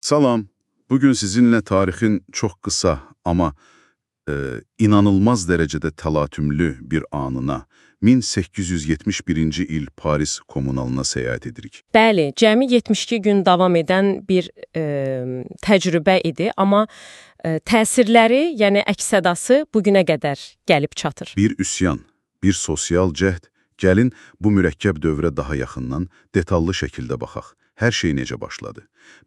Salam, bugün sizinle tarihin çok kısa ama inanılmaz derecede təlatümlü bir anına, 1871-ci il Paris kommunalına səyahət edirik. Bəli, cəmi 72 gün davam edən bir təcrübə idi, amma təsirləri, yəni əks-sədası bugünə qədər gəlib çatır. Bir üsyan, bir sosial cəhd, gəlin bu mürəkkəb dövrə daha yaxından, detallı şəkildə baxaq. Hər şey necə başladı?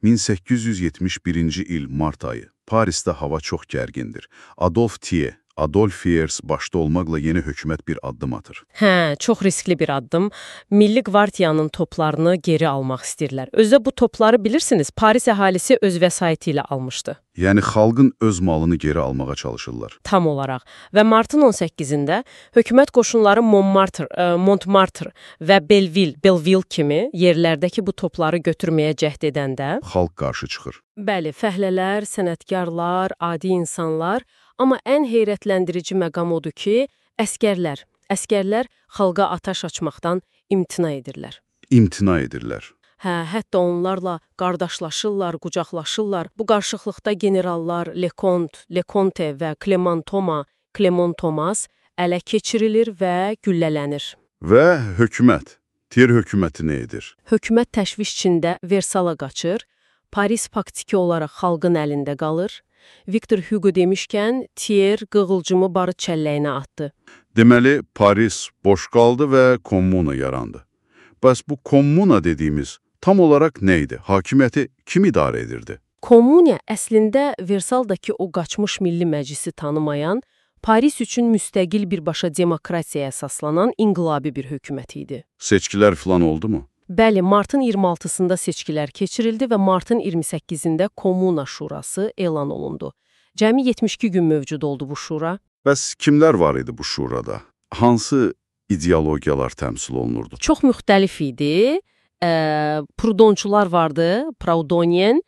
1871-ci il mart ayı. Parisdə hava çox gərgindir. Adolf Thiers başda olmaqla yeni hökumət bir addım atır. Çox riskli bir addım. Milli Qvardiyanın toplarını geri almaq istəyirlər. Özdə bu topları bilirsiniz, Paris əhalisi öz vəsaiti ilə almışdı. Yəni xalqın öz malını geri almağa çalışırlar. Tam olaraq. Və martın 18-də hökumət qoşunları Montmartre və Belleville kimi yerlərdəki bu topları götürməyə cəhd edəndə xalq qarşı çıxır. Bəli, fəhlələr, sənətkarlar, adi insanlar, amma ən heyrətləndirici məqam odur ki, əskərlər xalqa atəş açmaqdan imtina edirlər. İmtina edirlər. Hətta onlarla qardaşlaşırlar, qucaqlaşırlar. Bu qarşılıqda generallar Leconte və Clement Thomas ələ keçirilir və güllələnir. Və hökumət, Thiers hökuməti nə edir? Hökumət təşviş içində Versala qaçır, Paris faktiki olaraq xalqın əlində qalır. Victor Hugo demişkən, Thiers qığılcımı barıt çəlləyinə atdı. Deməli, Paris boş qaldı və kommuna yarandı. Bəs bu kommuna dediyimiz tam olaraq nə idi? Hakimiyyəti kim idarə edirdi? Kommuna əslində Versaldakı o qaçmış milli məclisi tanımayan, Paris üçün müstəqil birbaşa demokratiyaya əsaslanan inqilabi bir hökumət idi. Seçkilər filan oldu mu? Bəli, martın 26-sında seçkilər keçirildi və martın 28-də Kommuna Şurası elan olundu. Cəmi 72 gün mövcud oldu bu şura. Bəs kimlər var idi bu şurada? Hansı ideologiyalar təmsil olunurdu? Çox müxtəlif idi. Prudonçular vardı, Proudhonien,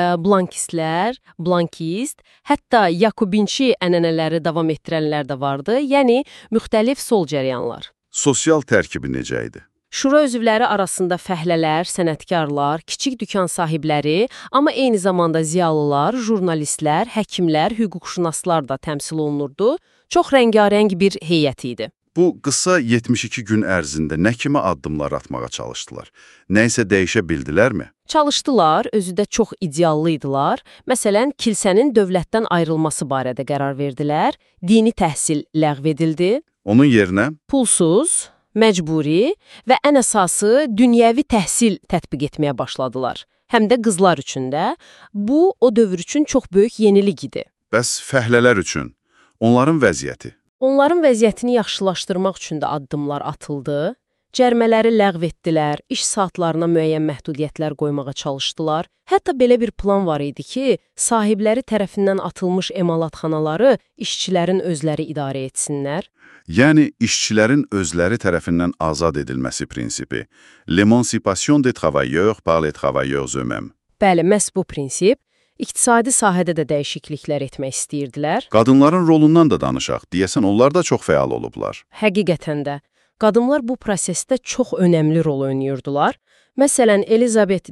Blankist, hətta Yakubinçi ənənələri davam etdirənlər də vardı, yəni müxtəlif sol cəryanlar. Sosial tərkibi necə idi? Şura üzvləri arasında fəhlələr, sənətkarlar, kiçik dükan sahibləri, amma eyni zamanda ziyalılar, jurnalistlər, həkimlər, hüquqşünaslar da təmsil olunurdu. Çox rəngarəng bir heyət idi. Bu qısa 72 gün ərzində nə kimi addımlar atmağa çalışdılar? Nə isə dəyişə bildilərmi? Çalışdılar, özü də çox ideallı idilər. Məsələn, kilsənin dövlətdən ayrılması barədə qərar verdilər, dini təhsil ləğv edildi. Onun yerinə pulsuz, məcburi və ən əsası dünyəvi təhsil tətbiq etməyə başladılar. Həm də qızlar üçün də. Bu, o dövr üçün çox böyük yenilik idi. Bəs fəhlələr üçün? Onların vəziyyəti? Onların vəziyyətini yaxşılaşdırmaq üçün də addımlar atıldı. Cərmələri ləğv etdilər, iş saatlarına müəyyən məhdudiyyətlər qoymağa çalışdılar. Hətta belə bir plan var idi ki, sahibləri tərəfindən atılmış emalatxanaları işçilərin özləri idarə etsinlər. Yəni, işçilərin özləri tərəfindən azad edilməsi prinsipi. L'Emancipation des travailleurs par les travailleurs eux-mêmes. Bəli, məhz bu prinsip. İqtisadi sahədə də dəyişikliklər etmək istəyirdilər. Qadınların rolundan da danışaq. Deyəsən, onlar da çox fəal olublar. Həqiqətən də. Qadınlar bu prosesdə çox önəmli rol oynayırdılar. Məsələn, Elizabeth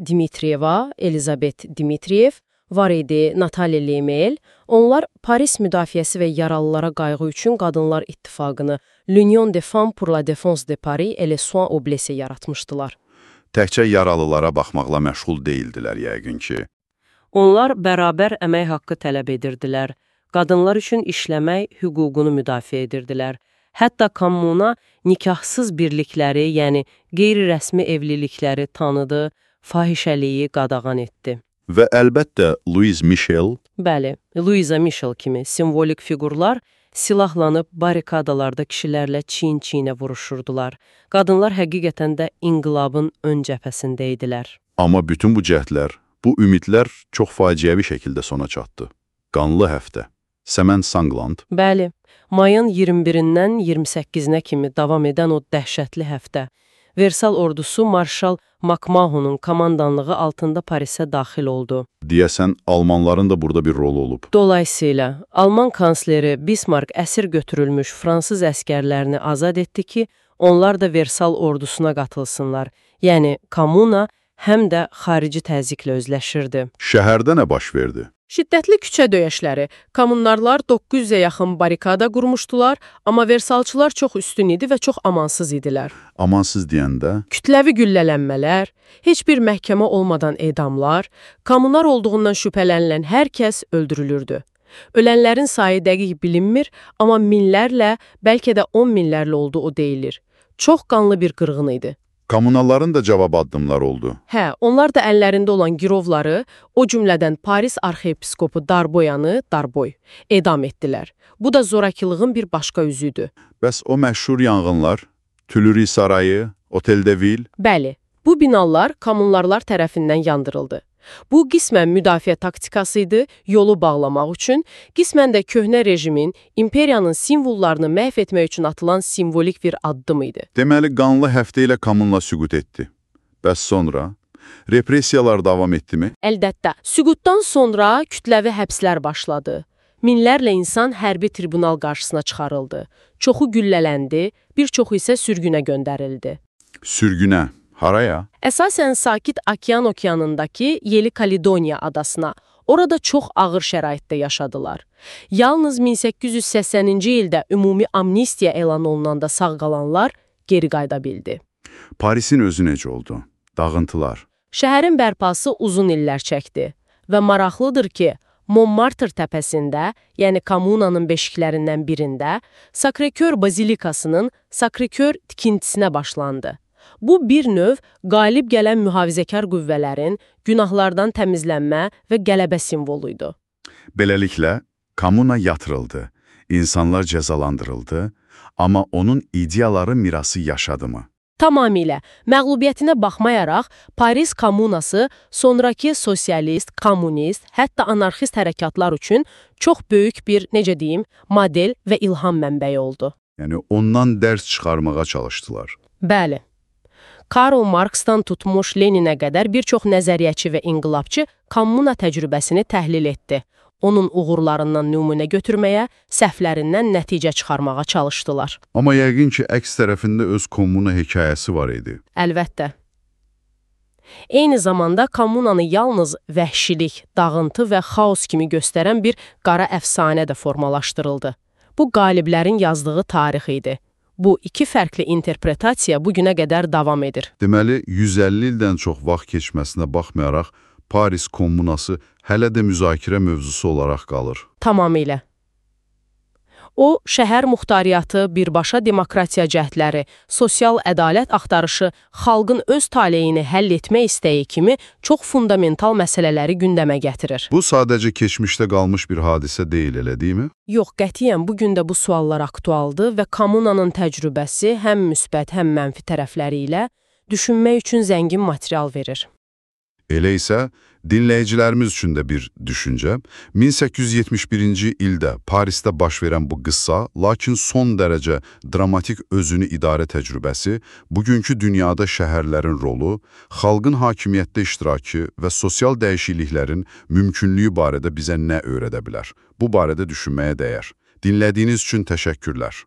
Dimitriyev, var idi Nataliya Lemel. Onlar Paris müdafiəsi və yaralılara qayğı üçün Qadınlar İttifaqını L'Union des Femmes pour la Défense de Paris et les Soins aux Blessés yaratmışdılar. Təkcə yaralılara baxmaqla məşğul deyildilər yəqin ki. Onlar bərabər əmək haqqı tələb edirdilər. Qadınlar üçün işləmək hüququnu müdafiə edirdilər. Hətta kommuna nikahsız birlikləri, yəni qeyri-rəsmi evlilikləri tanıdı, fahişəliyi qadağan etdi. Və əlbəttə Louise Michel, Louisa Michel kimi simvolik fiqurlar silahlanıb barikadalarda kişilərlə çiyin-çiyinə vuruşurdular. Qadınlar həqiqətən də inqilabın ön cəbhəsində idilər. Amma bütün bu cəhdlər, bu ümidlər çox faciəvi şəkildə sona çatdı. Qanlı həftə. Səmən Sangland. Bəli, mayın 21-dən 28-nə kimi davam edən o dəhşətli həftə. Versal ordusu Marşal Macmahonun komandanlığı altında Parisə daxil oldu. Deyəsən, Almanların da burada bir rolu olub. Dolayısıyla, Alman kansleri Bismarck əsir götürülmüş Fransız əskərlərini azad etdi ki, onlar da Versal ordusuna qatılsınlar. Yəni, Kommuna həm də xarici təzyiqlə özləşirdi. Şəhərdə nə baş verdi? Şiddətli küçə döyüşləri, kommunarlar 900-ə yaxın barikada qurmuşdular, amma versalçılar çox üstün idi və çox amansız idilər. Amansız deyəndə? Kütləvi güllələnmələr, heç bir məhkəmə olmadan edamlar, kommunar olduğundan şübhələnilən hər kəs öldürülürdü. Ölənlərin sayı dəqiq bilinmir, amma minlərlə, bəlkə də 10 minlərlə oldu o deyilir. Çox qanlı bir qırğın idi. Kommunalların da cavab addımları oldu. Hə, onlar da əllərində olan girovları, o cümlədən Paris arxiyepiskopu Darboyanı, Darboy, edam etdilər. Bu da zorakılığın bir başqa üzüdür. Bəs o məşhur yanğınlar, Tülüri sarayı, Otel de Ville? Bəli, bu binalar kommunarlar tərəfindən yandırıldı. Bu qismən müdafiə taktikası idi, yolu bağlamaq üçün, qismən də köhnə rejimin, imperiyanın simvollarını məhv etmək üçün atılan simvolik bir addım idi. Deməli, qanlı həftə ilə kommunla süqut etdi. Bəs sonra? Repressiyalar davam etdimi? Əlbəttə, süqutdan sonra kütləvi həbslər başladı. Minlərlə insan hərbi tribunal qarşısına çıxarıldı. Çoxu güllələndi, bir çoxu isə sürgünə göndərildi. Sürgünə. Haraya? Əsasən Sakit okeanındakı Yeni Kaledoniya adasına. Orada çox ağır şəraitdə yaşadılar. Yalnız 1880-ci ildə ümumi amnistiya elan olunanda sağ qalanlar geri qayıda bildi. Parisin özü necə oldu? Dağıntılar. Şəhərin bərpası uzun illər çəkdi və maraqlıdır ki, Montmartre təpəsində, yəni kommunanın beşiklərindən birində, Sacré-Cœur bazilikasının Sacré-Cœur tikintisinə başlandı. Bu bir növ qalib gələn mühafizəkar qüvvələrin günahlardan təmizlənmə və qələbə simvoluydu. Beləliklə, komuna yatırıldı, insanlar cəzalandırıldı, amma onun ideyaları mirası yaşadı mı? Tamamilə, məğlubiyyətinə baxmayaraq, Paris kommunası sonrakı sosialist, kommunist, hətta anarxist hərəkatlar üçün çox böyük bir, necə deyim, model və ilham mənbəyi oldu. Yəni, ondan dərs çıxarmağa çalışdılar. Bəli. Karl Marxdan tutmuş Leninə qədər bir çox nəzəriyyəçi və inqilabçı kommuna təcrübəsini təhlil etdi. Onun uğurlarından nümunə götürməyə, səhvlərindən nəticə çıxarmağa çalışdılar. Amma yəqin ki, əks tərəfində öz kommuna hekayəsi var idi. Əlbəttə. Eyni zamanda kommunanı yalnız vəhşilik, dağıntı və xaos kimi göstərən bir qara əfsanə də formalaşdırıldı. Bu qaliblərin yazdığı tarix idi. Bu iki fərqli interpretasiya bugünə qədər davam edir. Deməli, 150 ildən çox vaxt keçməsinə baxmayaraq, Paris kommunası hələ də müzakirə mövzusu olaraq qalır. Tamamilə. O, şəhər muxtariyyatı, birbaşa demokratiya cəhdləri, sosial ədalət axtarışı, xalqın öz taleyini həll etmək istəyi kimi çox fundamental məsələləri gündəmə gətirir. Bu sadəcə keçmişdə qalmış bir hadisə deyil, elə deyilmi? Yox, qətiyyən bugün də bu suallar aktualdır və kommunanın təcrübəsi həm müsbət, həm mənfi tərəfləri ilə düşünmək üçün zəngin material verir. Elə isə dinləyicilərimiz üçün də bir düşüncə. 1871-ci ildə Parisdə baş verən bu qısa, lakin son dərəcə dramatik özünü idarə təcrübəsi, bugünkü dünyada şəhərlərin rolu, xalqın hakimiyyətdə iştirakı və sosial dəyişikliklərin mümkünlüyü barədə bizə nə öyrədə bilər? Bu barədə düşünməyə dəyər. Dinlədiyiniz üçün təşəkkürlər.